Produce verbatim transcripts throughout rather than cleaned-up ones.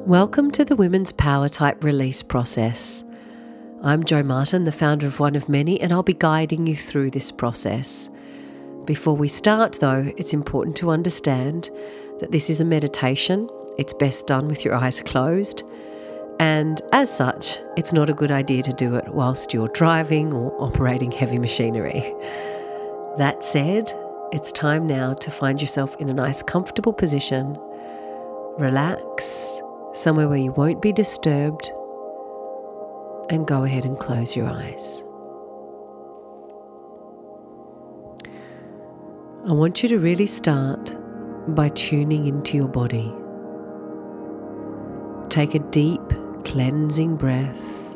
Welcome to the Women's Power Type Release Process. I'm Jo Martin, the founder of One of Many, and I'll be guiding you through this process. Before we start, though, it's important to understand that this is a meditation. It's best done with your eyes closed, and as such, it's not a good idea to do it whilst you're driving or operating heavy machinery. That said, it's time now to find yourself in a nice, comfortable position. Relax, somewhere where you won't be disturbed, and go ahead and close your eyes. I want you to really start by tuning into your body. Take a deep, cleansing breath,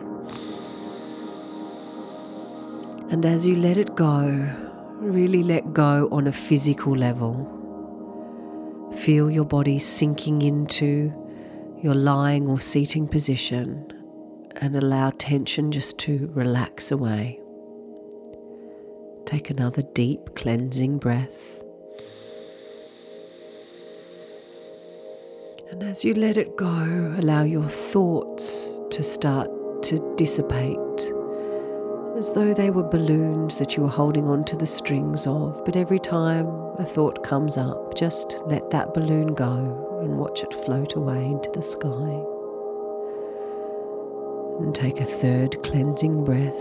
and as you let it go, really let go on a physical level. Feel your body sinking into your lying or seating position and allow tension just to relax away. Take another deep cleansing breath. And as you let it go, allow your thoughts to start to dissipate, as though they were balloons that you were holding on to the strings of. But every time a thought comes up, just let that balloon go and watch it float away into the sky. And take a third cleansing breath.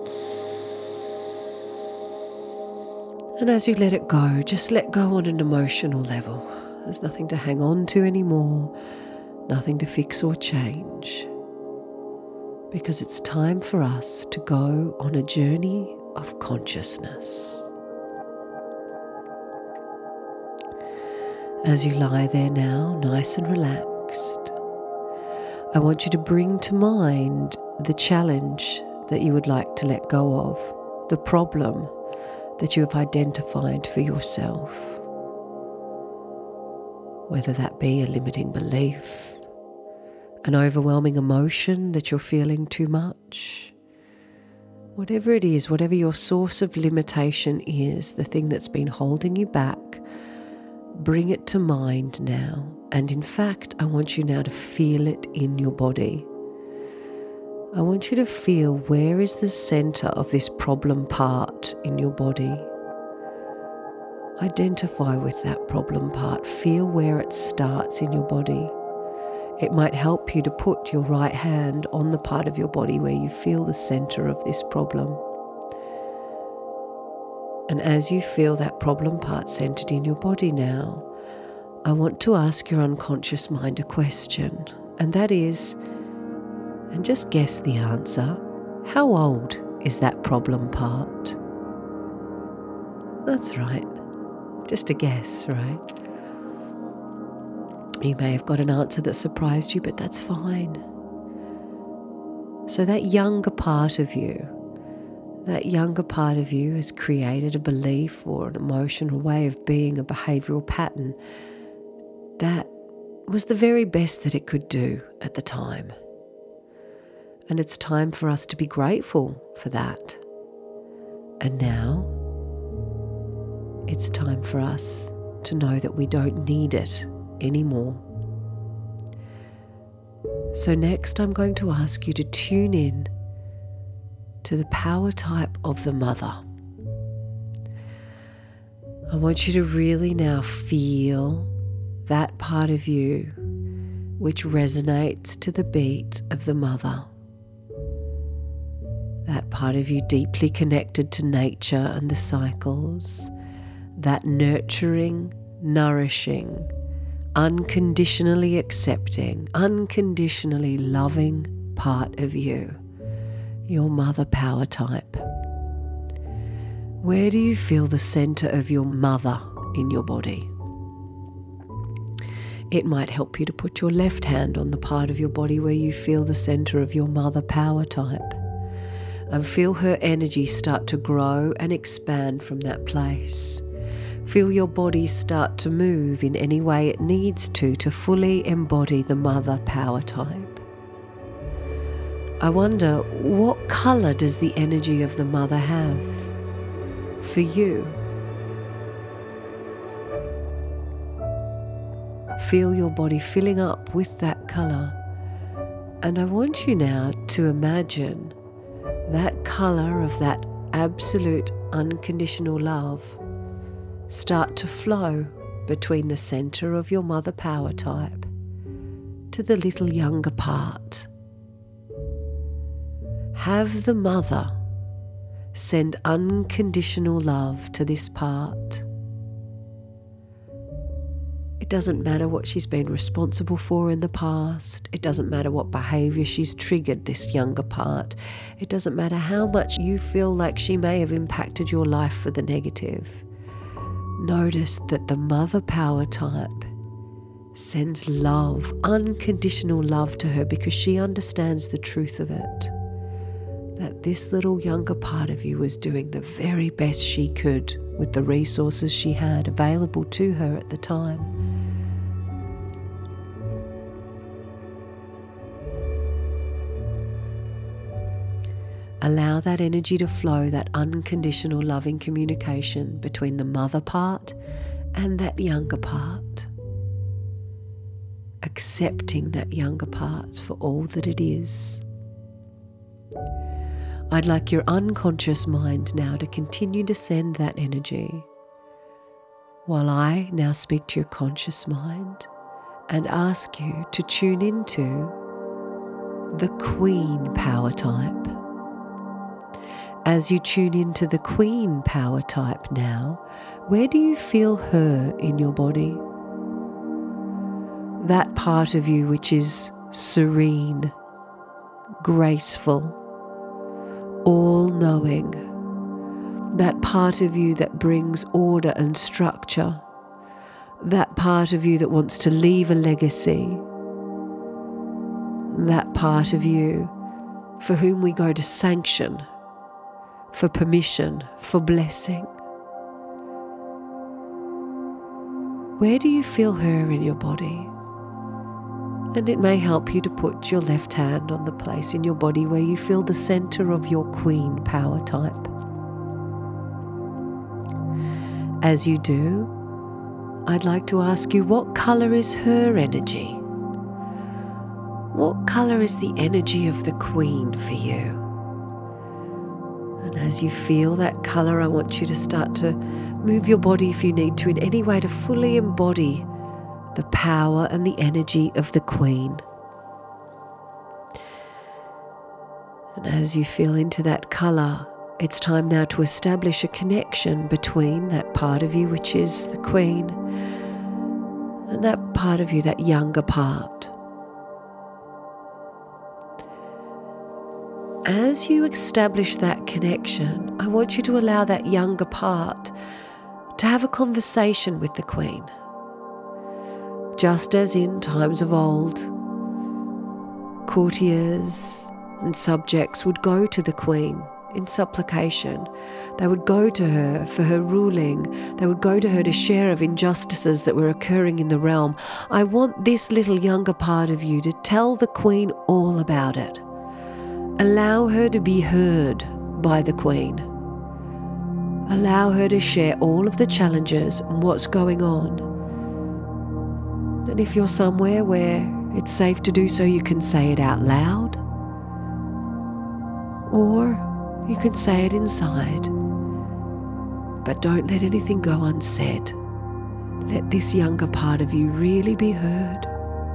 And as you let it go, just let go on an emotional level. There's nothing to hang on to anymore, nothing to fix or change. Because it's time for us to go on a journey of consciousness. As you lie there now, nice and relaxed, I want you to bring to mind the challenge that you would like to let go of, the problem that you have identified for yourself. Whether that be a limiting belief, an overwhelming emotion that you're feeling too much, whatever it is, whatever your source of limitation is, the thing that's been holding you back, bring it to mind now. And in fact, I want you now to feel it in your body. I want you to feel where is the center of this problem part in your body. Identify with that problem part. Feel where it starts in your body. It might help you to put your right hand on the part of your body where you feel the center of this problem. And as you feel that problem part centered in your body now, I want to ask your unconscious mind a question, and that is, and just guess the answer, how old is that problem part? That's right, just a guess, right? You may have got an answer that surprised you, but that's fine. So that younger part of you, that younger part of you has created a belief or an emotional way of being, a behavioural pattern that was the very best that it could do at the time. And it's time for us to be grateful for that. And now it's time for us to know that we don't need it anymore. So next I'm going to ask you to tune in to the power type of the mother. I want you to really now feel that part of you which resonates to the beat of the mother. That part of you deeply connected to nature and the cycles, that nurturing, nourishing, unconditionally accepting, unconditionally loving part of you. Your mother power type. Where do you feel the center of your mother in your body? It might help you to put your left hand on the part of your body where you feel the center of your mother power type, and feel her energy start to grow and expand from that place. Feel your body start to move in any way it needs to to fully embody the mother power type. I wonder, what colour does the energy of the mother have for you? Feel your body filling up with that colour. And I want you now to imagine that colour of that absolute unconditional love start to flow between the centre of your mother power type to the little younger part. Have the mother send unconditional love to this part. It doesn't matter what she's been responsible for in the past. It doesn't matter what behaviour she's triggered this younger part. It doesn't matter how much you feel like she may have impacted your life for the negative. Notice that the mother power type sends love, unconditional love to her because she understands the truth of it. That this little younger part of you was doing the very best she could with the resources she had available to her at the time. Allow that energy to flow, that unconditional loving communication between the mother part and that younger part. Accepting that younger part for all that it is. I'd like your unconscious mind now to continue to send that energy while I now speak to your conscious mind and ask you to tune into the Queen power type. As you tune into the Queen power type now, where do you feel her in your body? That part of you which is serene, graceful, all-knowing. That part of you that brings order and structure. That part of you that wants to leave a legacy. That part of you for whom we go to sanction, for permission, for blessing. Where do you feel her in your body? And it may help you to put your left hand on the place in your body where you feel the centre of your Queen power type. As you do, I'd like to ask you, what colour is her energy? What colour is the energy of the Queen for you? And as you feel that colour, I want you to start to move your body if you need to in any way to fully embody the power and the energy of the Queen. And as you feel into that colour, it's time now to establish a connection between that part of you which is the Queen and that part of you, that younger part. As you establish that connection, I want you to allow that younger part to have a conversation with the Queen. Just as in times of old, courtiers and subjects would go to the Queen in supplication. They would go to her for her ruling. They would go to her to share of injustices that were occurring in the realm. I want this little younger part of you to tell the Queen all about it. Allow her to be heard by the Queen. Allow her to share all of the challenges and what's going on. And if you're somewhere where it's safe to do so, you can say it out loud. Or you can say it inside. But don't let anything go unsaid. Let this younger part of you really be heard.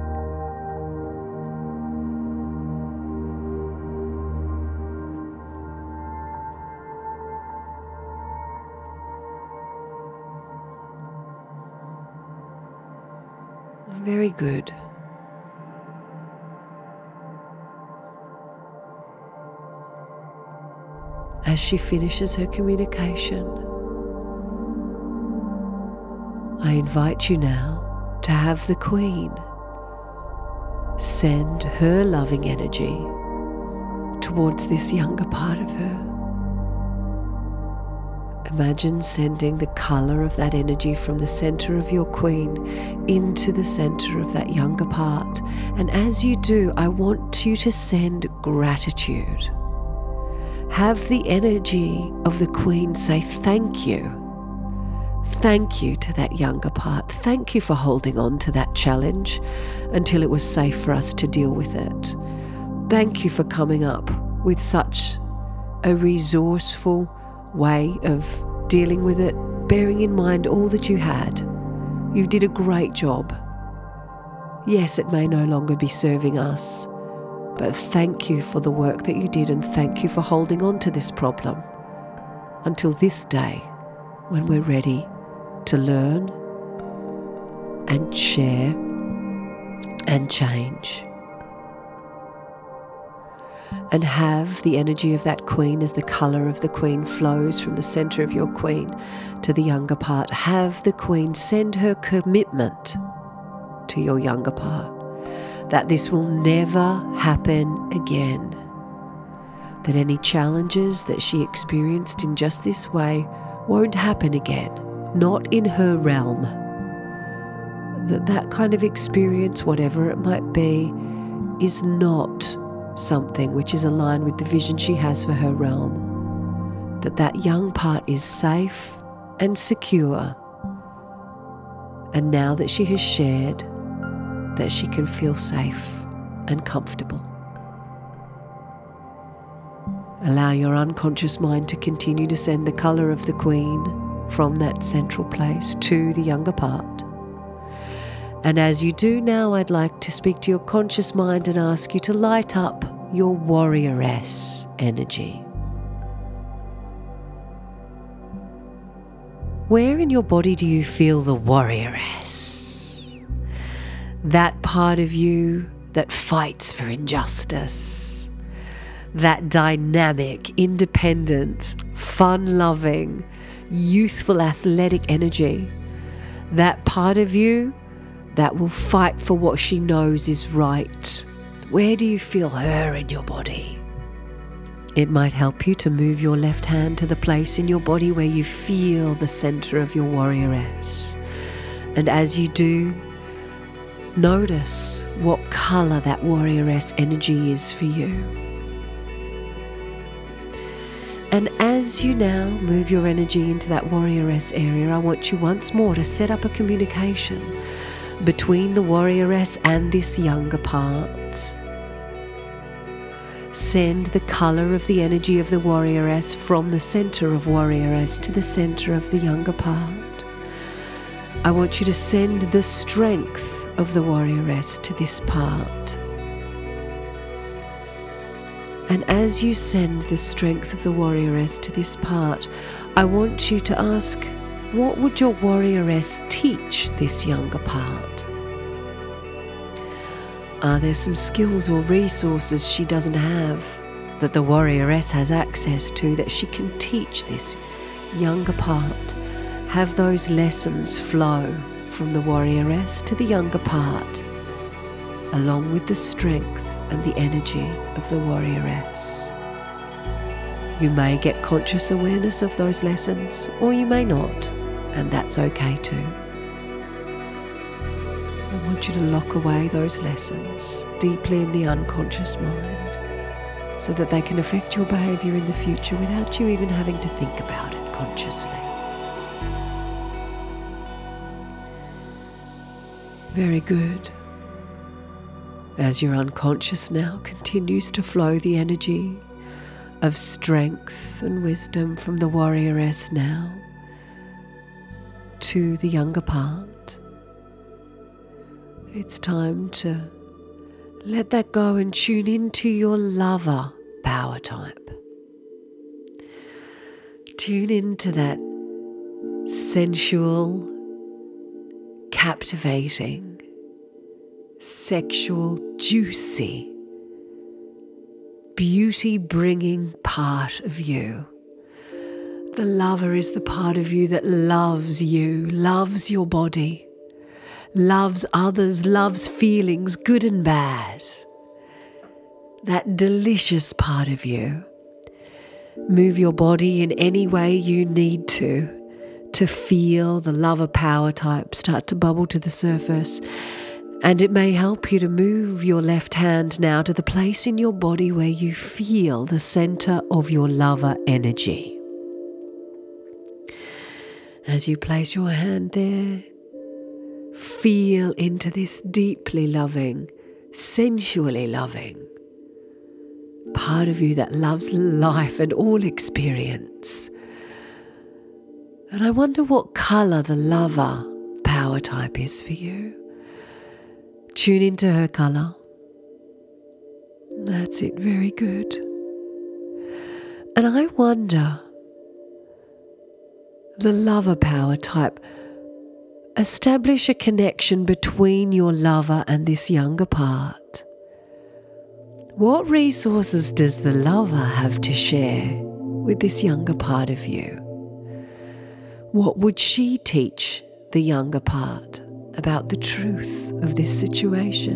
Very good. As she finishes her communication, I invite you now to have the Queen send her loving energy towards this younger part of her. Imagine sending the colour of that energy from the centre of your Queen into the centre of that younger part. And as you do, I want you to send gratitude. Have the energy of the Queen say thank you. Thank you to that younger part. Thank you for holding on to that challenge until it was safe for us to deal with it. Thank you for coming up with such a resourceful way of dealing with it, bearing in mind all that you had. You did a great job. Yes, it may no longer be serving us, but thank you for the work that you did, and thank you for holding on to this problem until this day when we're ready to learn and share and change. And have the energy of that queen as the colour of the queen flows from the centre of your queen to the younger part. Have the queen send her commitment to your younger part that this will never happen again. That any challenges that she experienced in just this way won't happen again, not in her realm. That that kind of experience, whatever it might be, is not something which is aligned with the vision she has for her realm. That that young part is safe and secure. And now that she has shared, that she can feel safe and comfortable. Allow your unconscious mind to continue to send the colour of the queen from that central place to the younger part. And as you do now, I'd like to speak to your conscious mind and ask you to light up your warrioress energy. Where in your body do you feel the warrioress? That part of you that fights for injustice. That dynamic, independent, fun-loving, youthful, athletic energy. That part of you that will fight for what she knows is right. Where do you feel her in your body? It might help you to move your left hand to the place in your body where you feel the center of your warrioress. And as you do, notice what color that warrioress energy is for you. And as you now move your energy into that warrioress area, I want you once more to set up a communication between the warrioress and this younger part. Send the colour of the energy of the warrioress from the centre of warrioress to the centre of the younger part. I want you to send the strength of the warrioress to this part. And as you send the strength of the warrioress to this part, I want you to ask, what would your warrioress teach this younger part? Are there some skills or resources she doesn't have that the warrioress has access to that she can teach this younger part? Have those lessons flow from the warrioress to the younger part, along with the strength and the energy of the warrioress. You may get conscious awareness of those lessons, or you may not, and that's okay too. I want you to lock away those lessons deeply in the unconscious mind so that they can affect your behaviour in the future without you even having to think about it consciously. Very good. As your unconscious now continues to flow the energy of strength and wisdom from the warrioress now to the younger part, it's time to let that go and tune into your lover power type. Tune into that sensual, captivating, sexual, juicy, beauty-bringing part of you. The lover is the part of you that loves you, loves your body, loves others, loves feelings, good and bad. That delicious part of you. Move your body in any way you need to, to feel the lover power type start to bubble to the surface. And it may help you to move your left hand now to the place in your body where you feel the center of your lover energy. As you place your hand there, feel into this deeply loving, sensually loving part of you that loves life and all experience. And I wonder what colour the lover power type is for you. Tune into her colour. That's it, very good. And I wonder, the lover power type, establish a connection between your lover and this younger part. What resources does the lover have to share with this younger part of you? What would she teach the younger part about the truth of this situation?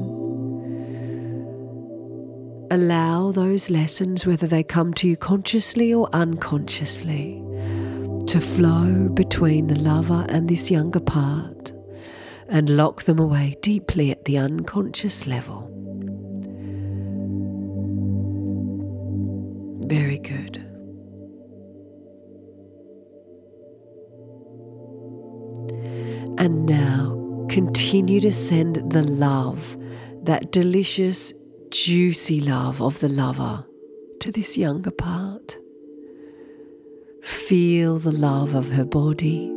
Allow those lessons, whether they come to you consciously or unconsciously, to flow between the lover and this younger part and lock them away deeply at the unconscious level. Very good. And now continue to send the love, that delicious, juicy love of the lover, to this younger part. Feel the love of her body.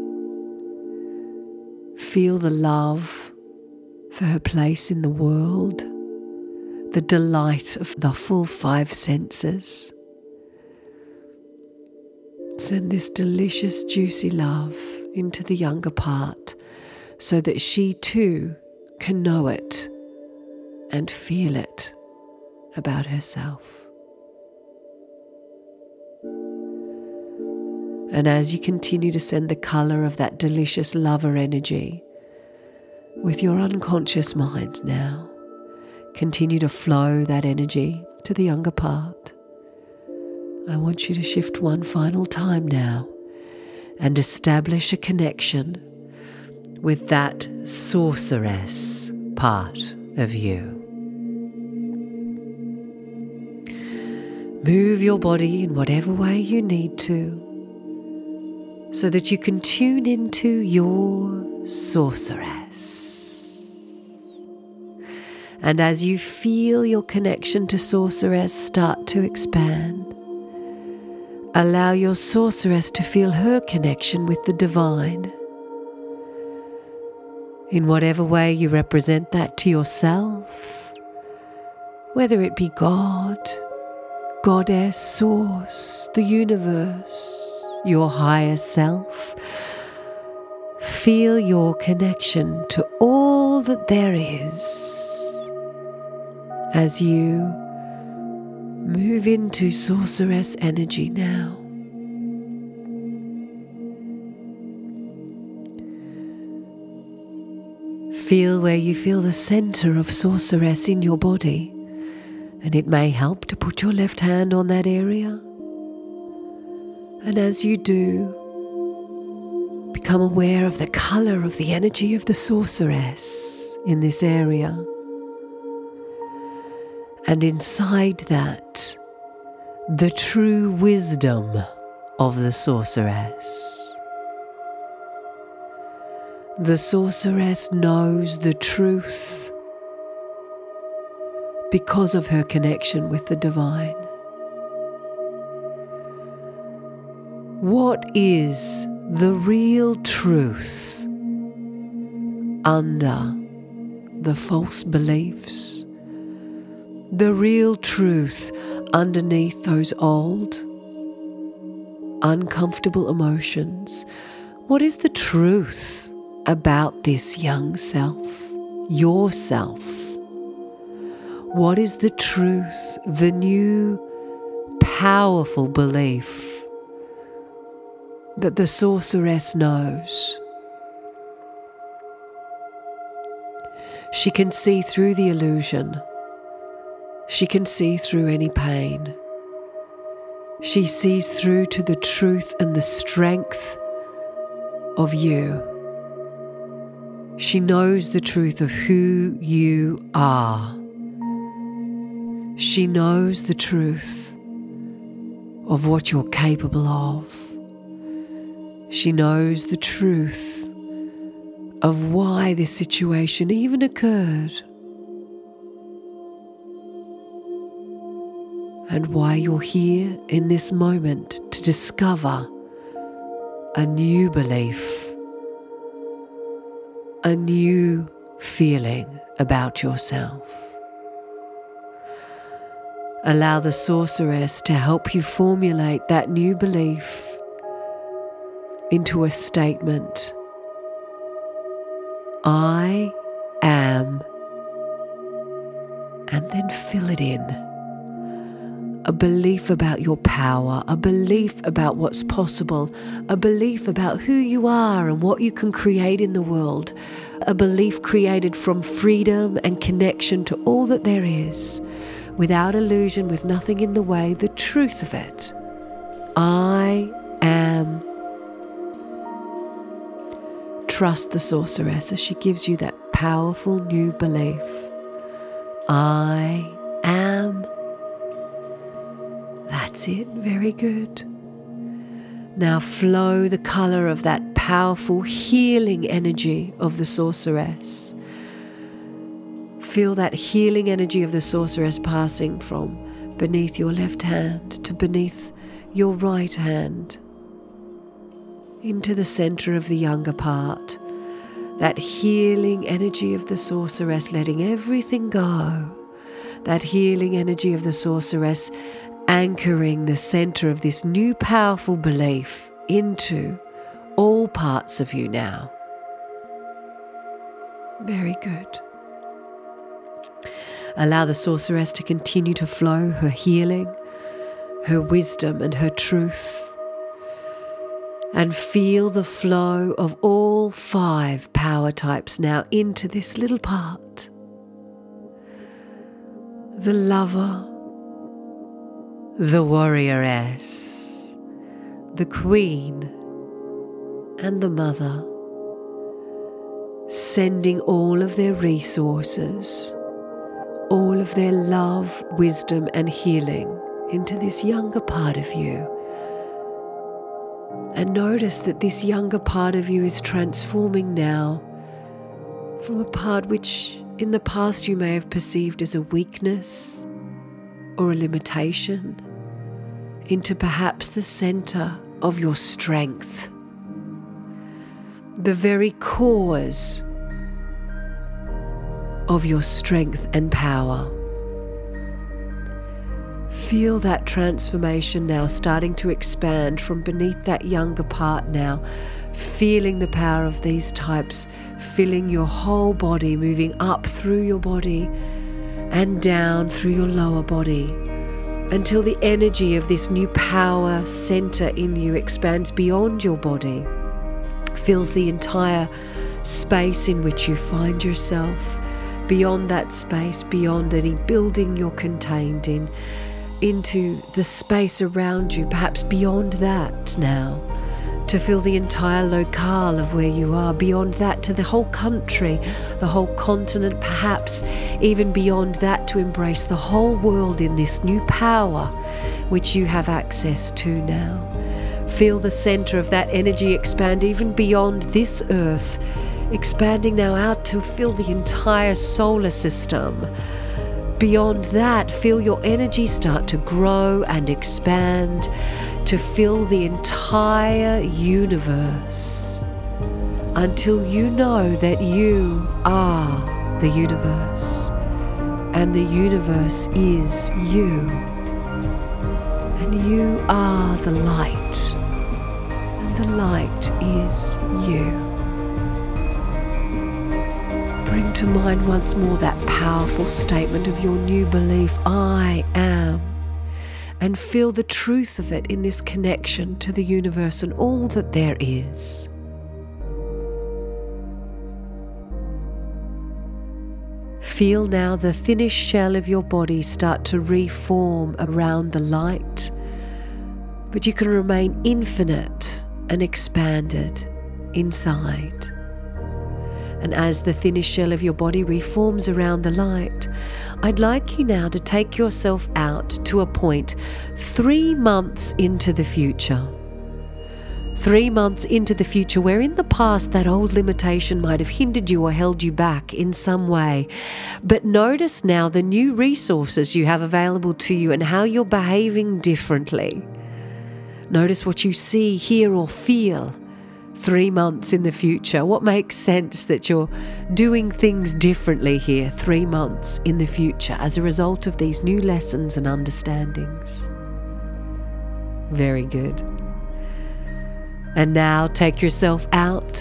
Feel the love for her place in the world, the delight of the full five senses. Send this delicious, juicy love into the younger part so that she too can know it and feel it about herself. And as you continue to send the colour of that delicious lover energy with your unconscious mind now, continue to flow that energy to the younger part. I want you to shift one final time now and establish a connection with that sorceress part of you. Move your body in whatever way you need to, so that you can tune into your sorceress. And as you feel your connection to sorceress start to expand, allow your sorceress to feel her connection with the divine. In whatever way you represent that to yourself, whether it be God, Goddess, Source, the universe, your higher self, feel your connection to all that there is as you move into sorceress energy now. Feel where you feel the center of sorceress in your body, and it may help to put your left hand on that area. And as you do, become aware of the colour of the energy of the sorceress in this area. And inside that, the true wisdom of the sorceress. The sorceress knows the truth because of her connection with the divine. What is the real truth under the false beliefs? The real truth underneath those old, uncomfortable emotions? What is the truth about this young self, yourself? What is the truth, the new, powerful belief that the sorceress knows? She can see through the illusion. She can see through any pain. She sees through to the truth and the strength of you. She knows the truth of who you are. She knows the truth of what you're capable of. She knows the truth of why this situation even occurred and why you're here in this moment to discover a new belief, a new feeling about yourself. Allow the sorceress to help you formulate that new belief into a statement. I am, and then fill it in. A belief about your power, a belief about what's possible, a belief about who you are and what you can create in the world, a belief created from freedom and connection to all that there is, without illusion, with nothing in the way, the truth of it. I am. Trust the sorceress as she gives you that powerful new belief. I am. That's it. Very good. Now flow the colour of that powerful healing energy of the sorceress. Feel that healing energy of the sorceress passing from beneath your left hand to beneath your right hand into the centre of the younger part. That healing energy of the sorceress letting everything go. That healing energy of the sorceress anchoring the centre of this new powerful belief into all parts of you now. Very good. Allow the sorceress to continue to flow her healing, her wisdom and her truth. And feel the flow of all five power types now into this little part. The lover, the warrioress, the queen, and the mother, sending all of their resources, all of their love, wisdom, and healing into this younger part of you. And notice that this younger part of you is transforming now from a part which in the past you may have perceived as a weakness or a limitation into perhaps the center of your strength, the very cause of your strength and power. Feel that transformation now starting to expand from beneath that younger part now, feeling the power of these types, filling your whole body, moving up through your body and down through your lower body, until the energy of this new power center in you expands beyond your body, fills the entire space in which you find yourself, beyond that space, beyond any building you're contained in, into the space around you, perhaps beyond that now, to fill the entire locale of where you are, beyond that to the whole country, the whole continent, perhaps even beyond that to embrace the whole world in this new power which you have access to now. Feel the center of that energy expand even beyond this earth, expanding now out to fill the entire solar system. Beyond that, feel your energy start to grow and expand to fill the entire universe until you know that you are the universe and the universe is you and you are the light and the light is you. Bring to mind once more that powerful statement of your new belief, I am, and feel the truth of it in this connection to the universe and all that there is. Feel now the thinnest shell of your body start to reform around the light, but you can remain infinite and expanded inside. And as the thinnest shell of your body reforms around the light, I'd like you now to take yourself out to a point three months into the future. Three months into the future, where in the past that old limitation might have hindered you or held you back in some way. But notice now the new resources you have available to you and how you're behaving differently. Notice what you see, hear, or feel three months in the future. What makes sense that you're doing things differently here three months in the future as a result of these new lessons and understandings? Very good. And now take yourself out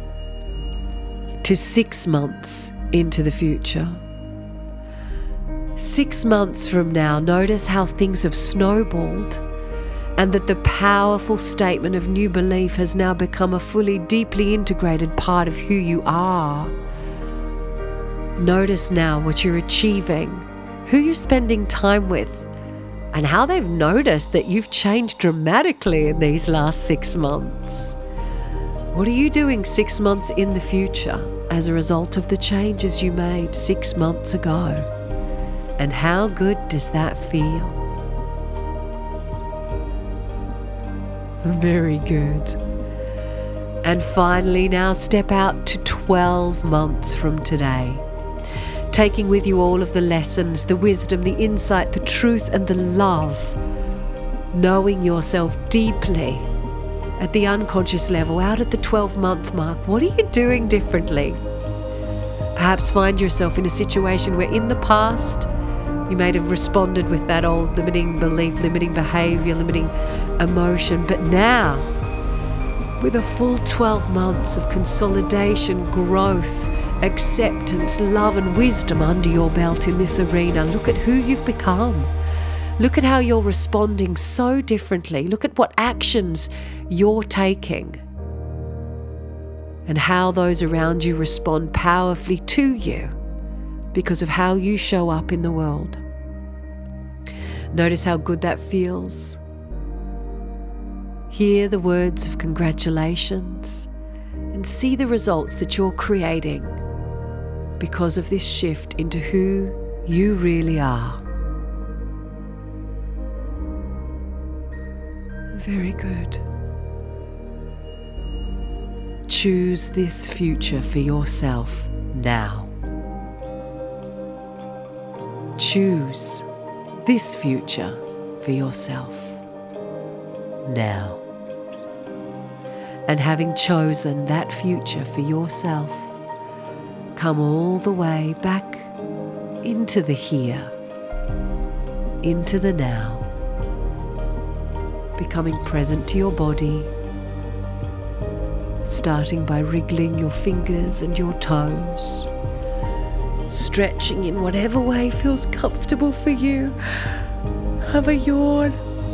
to six months into the future. Six months from now, notice how things have snowballed and that the powerful statement of new belief has now become a fully, deeply integrated part of who you are. Notice now what you're achieving, who you're spending time with, and how they've noticed that you've changed dramatically in these last six months. What are you doing six months in the future as a result of the changes you made six months ago? And how good does that feel? Very good. And finally, now step out to twelve months from today, taking with you all of the lessons, the wisdom, the insight, the truth, and the love, knowing yourself deeply at the unconscious level, out at the twelve-month mark. What are you doing differently? Perhaps find yourself in a situation where in the past you may have responded with that old limiting belief, limiting behavior, limiting emotion, but now, with a full twelve months of consolidation, growth, acceptance, love and wisdom under your belt in this arena, look at who you've become. Look at how you're responding so differently. Look at what actions you're taking and how those around you respond powerfully to you because of how you show up in the world. Notice how good that feels. Hear the words of congratulations and see the results that you're creating because of this shift into who you really are. Very good. Choose this future for yourself now. Choose this future for yourself now. And having chosen that future for yourself, come all the way back into the here, into the now, becoming present to your body, starting by wriggling your fingers and your toes, stretching in whatever way feels comfortable for you. Have a yawn.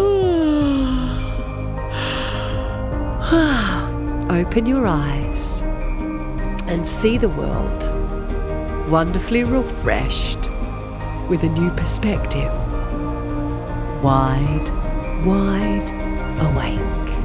Open your eyes and see the world wonderfully refreshed with a new perspective. Wide, wide awake.